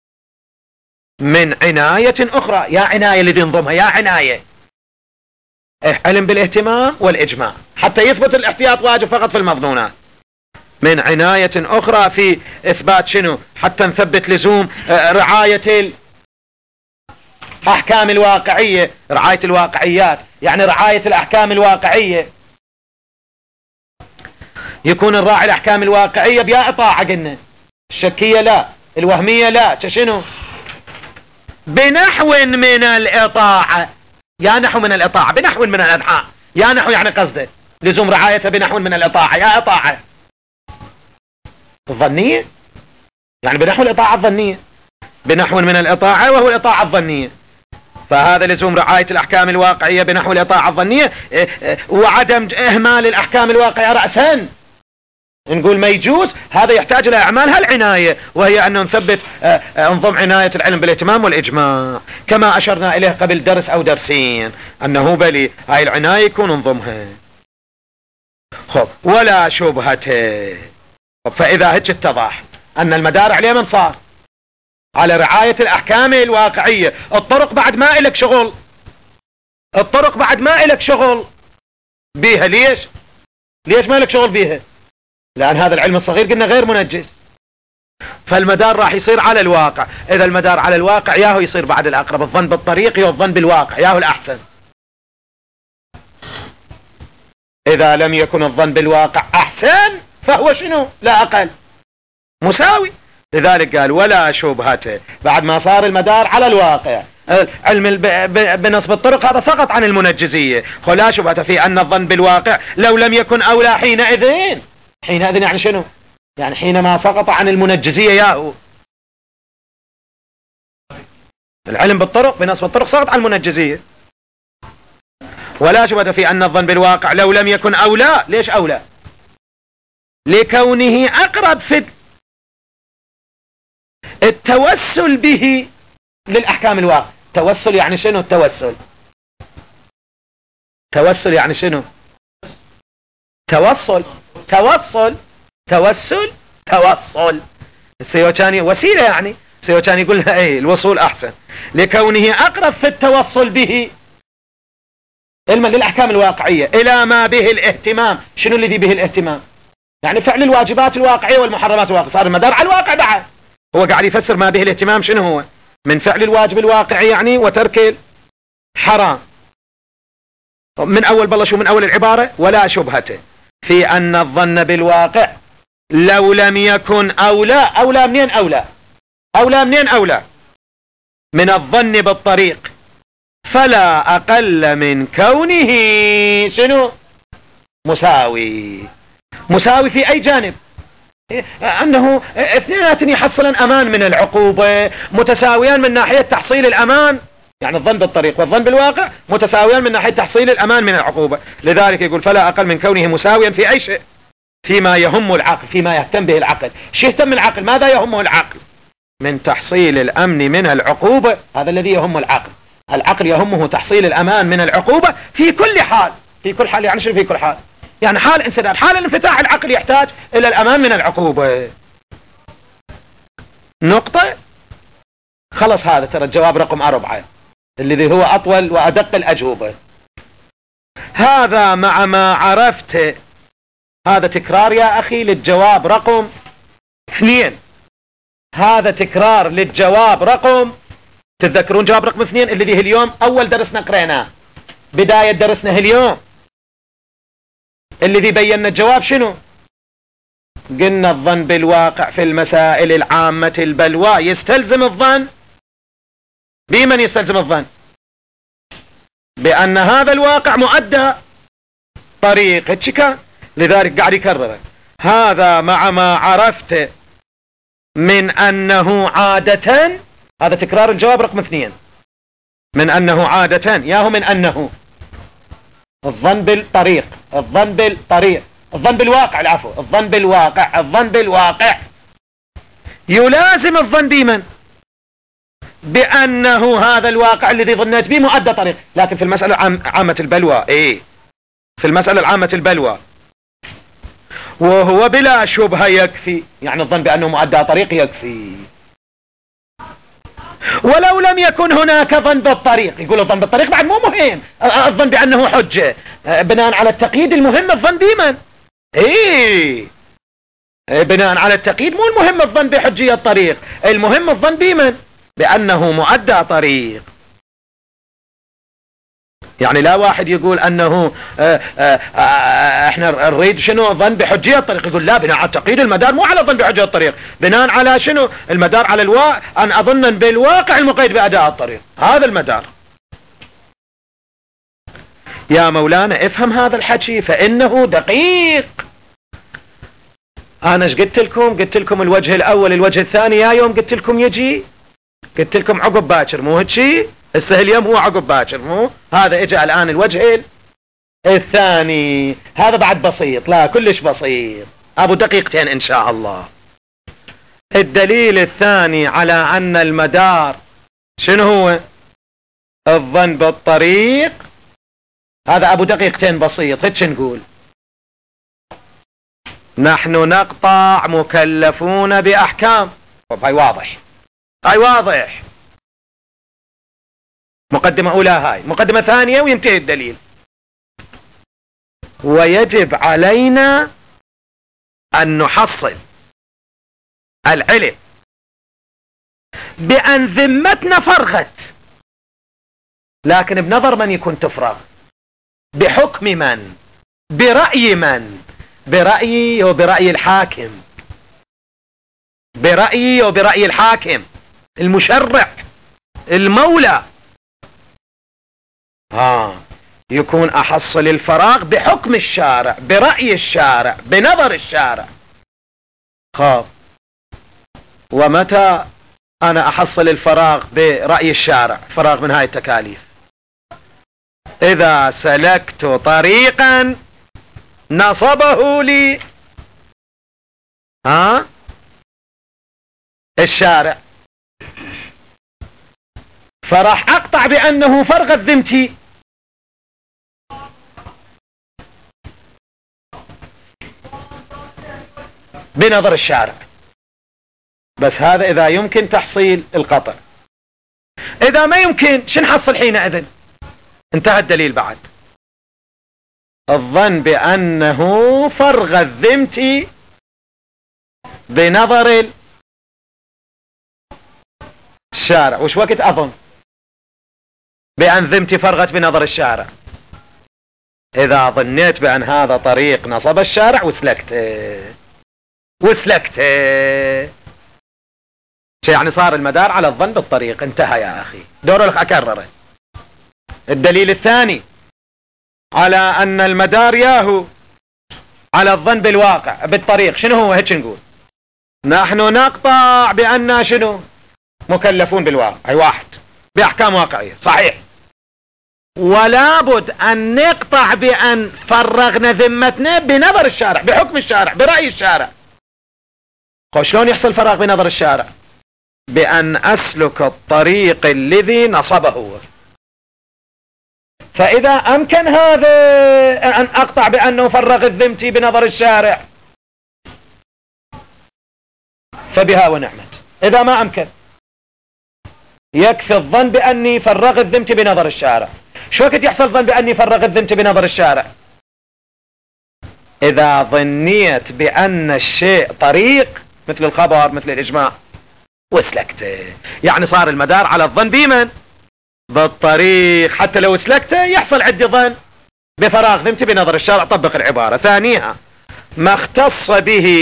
من عناية اخرى، يا عناية اللي ينظمها، يا عناية علم بالاهتمام والاجماع حتى يثبت الاحتياط واجب فقط في المظنونات. من عناية اخرى في اثبات شنو؟ حتى نثبت لزوم رعاية الاحكام الواقعية، رعاية الواقعيات يعني رعاية الاحكام الواقعية. يكون الراعي الاحكام الواقعية بيا اطاعة، قلنا الشكية لا، الوهمية لا، شنو؟ بنحو من الاطاعة، يا نحو من الاطاعة، بنحو من الاطاعة، يا نحو يعني قصده لزوم رعايته بنحو من الاطاعة، يا اطاعة الظنية، يعني بنحو الاطاعة الظنية، بنحو من الاطاعة وهو الاطاعة الظنية. فهذا لزوم رعاية الاحكام الواقعية بنحو الاطاعة الظنية، وعدم اهمال الاحكام الواقعية رأسا. نقول ما يجوز، هذا يحتاج الى اعمال هالعناية، وهي ان نثبت انظم عناية العلم بالاهتمام والاجماع كما اشرنا اليه قبل درس او درسين، انه بلي هاي العناية يكون انظمها. خب ولا شبهته. فاذا هيك اتضح ان المدار عليه من صار على رعاية الاحكام الواقعية، الطرق بعد ما الك شغل، الطرق بعد ما الك شغل بيها. ليش ما لك شغل بيها؟ لان هذا العلم الصغير قلنا غير منجز، فالمدار راح يصير على الواقع. اذا المدار على الواقع ياهو يصير بعد الاقرب الظن بالطريق والظن بالواقع، ياهو الاحسن. اذا لم يكن الظن بالواقع احسن فهو شنو؟ لا اقل مساوي. لذلك قال ولا شبهته، بعد ما صار المدار على الواقع. علم بنصب الطرق هذا سقط عن المنجزية. ولا شبهة في ان الظن بالواقع لو لم يكن اولى حينئذ. حينئذ يعني شنو؟ يعني حينما سقط عن المنجزية ياهو. العلم بالطرق بنصب الطرق سقط عن المنجزية. ولا شبهة في ان الظن بالواقع لو لم يكن اولى. ليش اولى؟ لكونه اقرب في التوسل به للأحكام الواقع. توسل يعني شنو؟ التوسل توسل يعني شنو؟ توسل السيوتاني وسيلة، يعني السيوتاني يقول لها ايه الوصول احسن. لكونه اقرب في التوصل به علما للأحكام الواقعية الى ما به الاهتمام. شنو الذي به الاهتمام؟ يعني فعل الواجبات الواقعية والمحرمات الواقعية، صار المدار على الواقع بعد. هو قاعد يفسر ما به الاهتمام شنو هو؟ من فعل الواجب الواقعي يعني وترك الحرام. من اول بلشوا من اول العبارة ولا شبهته في ان الظن بالواقع لو لم يكن اولى منين اولى من الظن بالطريق، فلا اقل من كونه شنو؟ مساوي في اي جانب؟ انه اثنين يحصلن امان من العقوبة، متساويان من ناحية تحصيل الامان، يعني الظن بالطريق والظن بالواقع متساويان من ناحية تحصيل الامان من العقوبة. لذلك يقول فلا اقل من كونه مساويا في اي شيء، فيما يهم العقل، فيما يهتم به العقل. شو يهتم العقل؟ ماذا يهمه العقل؟ من تحصيل الامن من العقوبة، هذا الذي يهم العقل. العقل يهمه تحصيل الامان من العقوبة في كل حال. يعني شنو في كل حال؟ يعني حال انسداد، حال الانفتاح العقل يحتاج الى الامان من العقوبة. نقطة. خلص هذا ترى الجواب رقم 4 الذي هو اطول وادق الاجوبة. هذا مع ما عرفت، هذا تكرار يا اخي للجواب رقم 2. هذا تكرار للجواب رقم، تتذكرون جواب رقم 2 الذي اليوم اول درسنا قريناه، بداية درسنا اليوم الذي بينا الجواب شنو؟ قلنا الظن بالواقع في المسائل العامة البلوى يستلزم الظن بمن يستلزم الظن؟ بأن هذا الواقع مؤدى طريق كان. لذلك قاعد يكرر هذا مع ما عرفت من أنه عادة، هذا تكرار الجواب رقم 2، من أنه عادة ياهو من أنه الظن بالطريق، الظن بالطريق، الظن بالواقع، العفو، الظن بالواقع، الظن بالواقع يلازم الظن بمن؟ بأنه هذا الواقع الذي ظنيت به مؤدى طريق. لكن في المسألة عامة البلوى في المسألة العامة البلوى وهو بلا شبهة يكفي، يعني الظن بأنه مؤدى طريق يكفي ولو لم يكن هناك ظن بالطريق. يقول الظن بالطريق بعد مو مهم، الظن بأنه حجة بناء على التقييد، المهم الظن بمن؟ بناء على التقييد مو المهم الظن بحجية الطريق، المهم الظن بمن؟ بأنه مؤدى طريق. يعني لا واحد يقول أنه احنا نريد شنو ظن بحجية الطريق، يقول لا، بناء على التقييد المدار مو على ظن بحجية الطريق، بناء على شنو المدار؟ على أن أظن بالواقع المقيد بأداء الطريق، هذا المدار. يا مولانا افهم هذا الحكي فإنه دقيق. أنا ايش قلت لكم؟ قلت لكم الوجه الأول الوجه الثاني يا يوم قلت لكم يجي، قلت لكم عقب باكر، مو هيك؟ السهل يوم هو عقب باكر، مو هذا اجى الآن الوجه الثاني. هذا بعد بسيط، لا كلش بسيط، أبو دقيقتين إن شاء الله. الدليل الثاني على أن المدار شنو هو؟ الظن بالطريق، هذا أبو دقيقتين بسيط. هيك نقول نحن نقطع مكلفون بأحكام. هاي واضح، هاي واضح. مقدمة أولى هاي، مقدمة ثانية وينتهي الدليل. ويجب علينا أن نحصل العلم بأن ذمتنا فرغت، لكن بنظر من يكون تفرغ؟ بحكم من؟ برأي من؟ برأيي وبرأي الحاكم، برأيي وبرأي الحاكم المشرع المولى. يكون أحصل الفراغ بحكم الشارع، برأي الشارع، بنظر الشارع. خاف. ومتى أنا أحصل الفراغ برأي الشارع، فراغ من هاي التكاليف؟ إذا سلكت طريقا نصبه لي الشارع، فراح أقطع بأنه فرغت ذمتي. بنظر الشارع. بس هذا إذا يمكن تحصيل القطع. إذا ما يمكن شو نحصل حينئذ؟ انتهى الدليل بعد. الظن بأنه فرغت ذمتي بنظر الشارع. وش وقت أظن بأن ذمتي فرغت بنظر الشارع؟ إذا ظنيت بأن هذا طريق نصب الشارع وسلكت شيء، يعني صار المدار على الظن بالطريق. انتهى يا أخي. دور لك أكرره. الدليل الثاني على أن المدار ياهو على الظن بالواقع بالطريق شنو هو؟ هيك نقول نحن نقطع بأننا شنو؟ مكلفون بالواقع. أي واحد بأحكام واقعية، صحيح. ولا بد أن نقطع بأن فرغنا ذمتنا بنظر الشارع، بحكم الشارع، برأي الشارع. شلون يحصل فراغ بنظر الشارع؟ بأن أسلك الطريق الذي نصبه. فإذا أمكن هذا أن أقطع بأنه فرغ ذمتي بنظر الشارع فبها ونعمت. إذا ما أمكن يكفي الظن بأني فرغت ذمتي بنظر الشارع. شو وقت يحصل الظن بأني فرغت ذمتي بنظر الشارع؟ إذا ظنيت بأن الشيء طريق، مثل الخبر، مثل الإجماع، وسلكته. يعني صار المدار على الظن بمن؟ بالطريق. حتى لو سلكته يحصل عندي ظن بفراغ ذمتي بنظر الشارع. طبق العبارة. ثانيها ما اختص به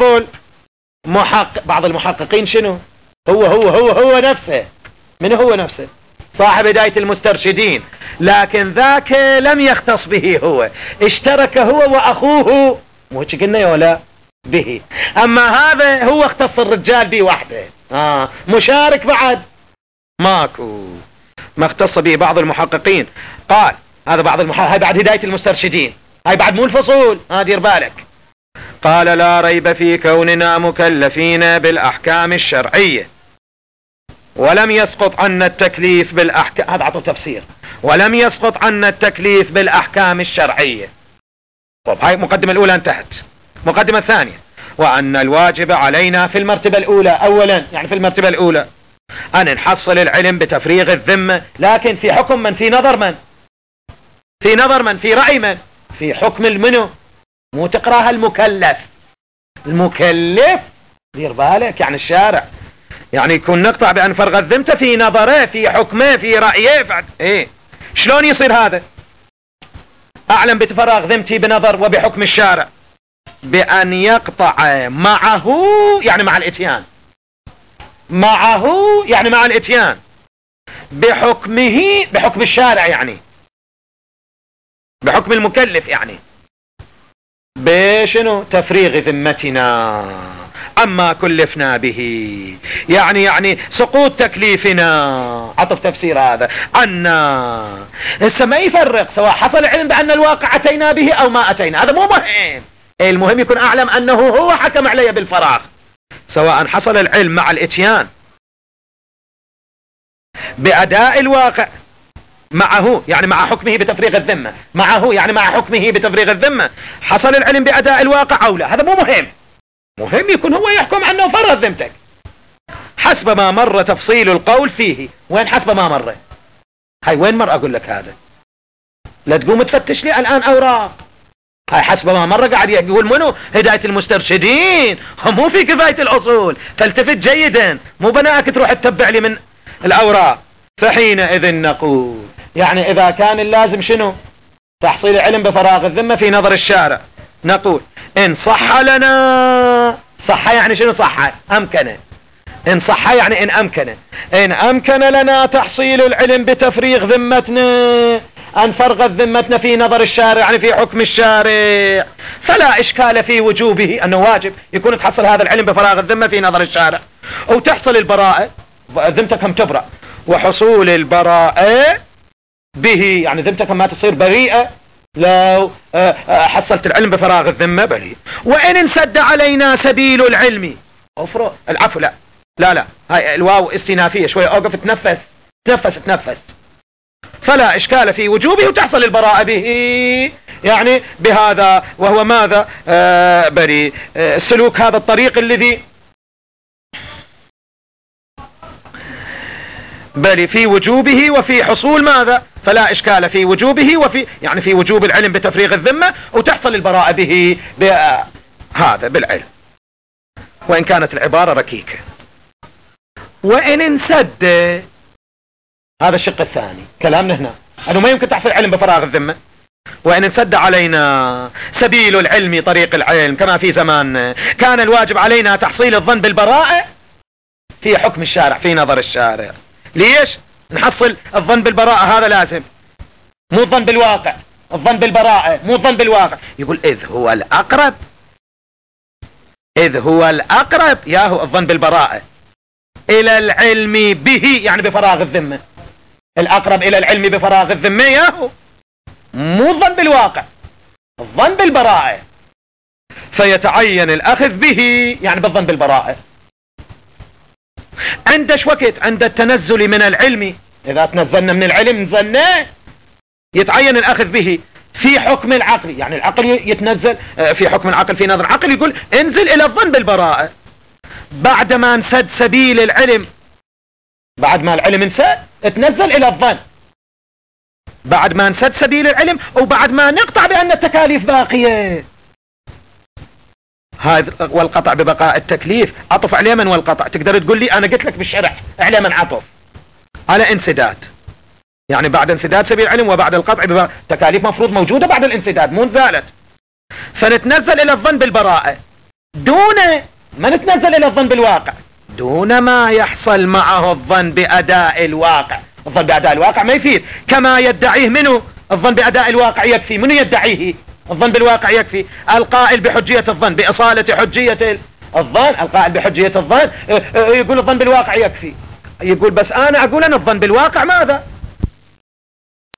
بعض المحققين. شنو؟ هو نفسه. من هو نفسه؟ صاحب هداية المسترشدين. لكن ذاك لم يختص به هو، اشترك هو واخوه، مو قلنا ولا به. اما هذا هو اختص الرجال به وحده، مشارك بعد ماكو. ما اختص به بعض المحققين. قال هذا هاي بعد هداية المسترشدين، هاي بعد مو الفصول، دير بالك. قال لا ريب في كوننا مكلفين بالأحكام الشرعية، ولم يسقط عنا التكليف بالأحكام. هذا عطوا تفسير، ولم يسقط عنا التكليف بالأحكام الشرعية. طب هاي المقدمة الأولى انتهت. مقدمة الثانية: وأن الواجب علينا في المرتبة الأولى، أولا يعني في المرتبة الأولى، أن نحصل العلم بتفريغ الذمة، لكن في حكم من، في نظر من، في نظر من، في رأي من، في حكم المنو. مو تقراها المكلف، دير بالك، يعني الشارع، يعني يكون نقطع بأن فرغ الذمة في نظره، في حكمه، في رأيه. شلون يصير هذا؟ أعلم بتفرغ ذمتي بنظر وبحكم الشارع، بأن يقطع معه، يعني مع الاتيان، معه يعني مع الاتيان بحكمه، بحكم الشارع، يعني بحكم المكلف، يعني بشنو؟ تفريغ ذمتنا عما كلفنا به، يعني سقوط تكليفنا. عطف تفسير هذا عنا. هسه ما يفرق سواء حصل علم بأن الواقع أتينا به أو ما أتينا، هذا مو مهم. المهم يكون أعلم أنه هو حكم علي بالفراغ، سواء حصل العلم مع الاتيان بأداء الواقع معه، يعني مع حكمه بتفريغ الذمة، معه يعني مع حكمه بتفريغ الذمة، حصل العلم بأداء الواقع أو لا، هذا مو مهم. مهم يكون هو يحكم عنه فرغ ذمتك حسب ما مر تفصيل القول فيه. وين حسب ما مر؟ هاي وين مر؟ أقول لك هذا لا تقوم تفتش لي الآن أوراق. هاي حسب ما مر قاعد يقول منو؟ هداية المسترشدين، مو في كفاية الأصول. فالتفت جيدا، مو بناك تروح تتبع لي من الأوراق. فحينئذ نقول، يعني إذا كان اللازم شنو؟ تحصيل علم بفراغ الذمة في نظر الشارع، نقول إن صح لنا، صح يعني شنو؟ صح أمكن، إن صح يعني إن أمكن لنا تحصيل العلم بتفريغ ذمتنا، أن فرغت ذمتنا في نظر الشارع، يعني في حكم الشارع، فلا إشكال في وجوبه، أنه واجب يكون تحصل هذا العلم بفراغ الذمة في نظر الشارع، أو تحصل البراءة، ذمتك هم تبرأ، وحصول البراءة به، يعني ذمتك ما تصير بريئة لو حصلت العلم بفراغ الذمة بريء. وإن انسد علينا سبيل العلم، العفو، لا هاي الواو استنافية، شوية أوقف، تنفس، فلا إشكال في وجوبه وتحصل البراءة به، يعني بهذا، وهو ماذا؟ بريء. سلوك هذا الطريق الذي بل في وجوبه وفي حصول ماذا؟ فلا إشكال في وجوبه وفي، يعني في وجوب العلم بتفريغ الذمة وتحصل البراءة به هذا بالعلم، وإن كانت العبارة ركيكة. وإن انسد، هذا الشق الثاني كلامنا هنا، أنه ما يمكن تحصل علم بفراغ الذمة. وإن انسد علينا سبيل العلم، طريق العلم، كما في زمان كان الواجب علينا تحصيل الظن بالبراءة في حكم الشارع، في نظر الشارع. ليش نحصل الظن بالبراءة؟ هذا لازم، مو الظن بالواقع، الظن بالبراءة مو الظن بالواقع. يقول إذ هو الأقرب ياهو الظن بالبراءة إلى العلم به، يعني بفراغ الذمة، الأقرب إلى العلم بفراغ الذمة ياهو، مو الظن بالواقع، الظن بالبراءة. فيتعين الأخذ به، يعني بالظن بالبراءة. عندش وقت عند التنزل من العلم، إذا تنزلنا من العلم نزلنا، يتعين الأخذ به في حكم العقل، يعني العقل يتنزل في حكم العقل، في نظر العقل يقول انزل إلى الظن بالبراءة. بعد ما انسد سبيل العلم، بعد ما العلم انسد تنزل إلى الظن، بعد ما انسد سبيل العلم، وبعد ما نقطع بأن التكاليف باقية. هذا والقطع ببقاء التكليف، عطف على من والقطع. تقدر تقول لي أنا قلت لك بالشرح على من عطف؟ على انسداد، يعني بعد انسداد سبيل العلم وبعد القطع ببقاء تكاليف مفروض موجودة بعد الانسداد، مو نزالت. فنتنزل الى الظن بالبراءة دون ما نتنزل الى الظن بالواقع، دون ما يحصل معه الظن بأداء الواقع. الظن بأداء الواقع ما يفيد، كما يدعيه منه الظن بأداء الواقع يكفي. من يدعيه؟ الظن بالواقع يكفي. القائل بحجية الظن، بإصالة حجية الظن، القائل بحجية الظن يقول الظن بالواقع يكفي. يقول بس انا اقول ان الظن بالواقع ماذا؟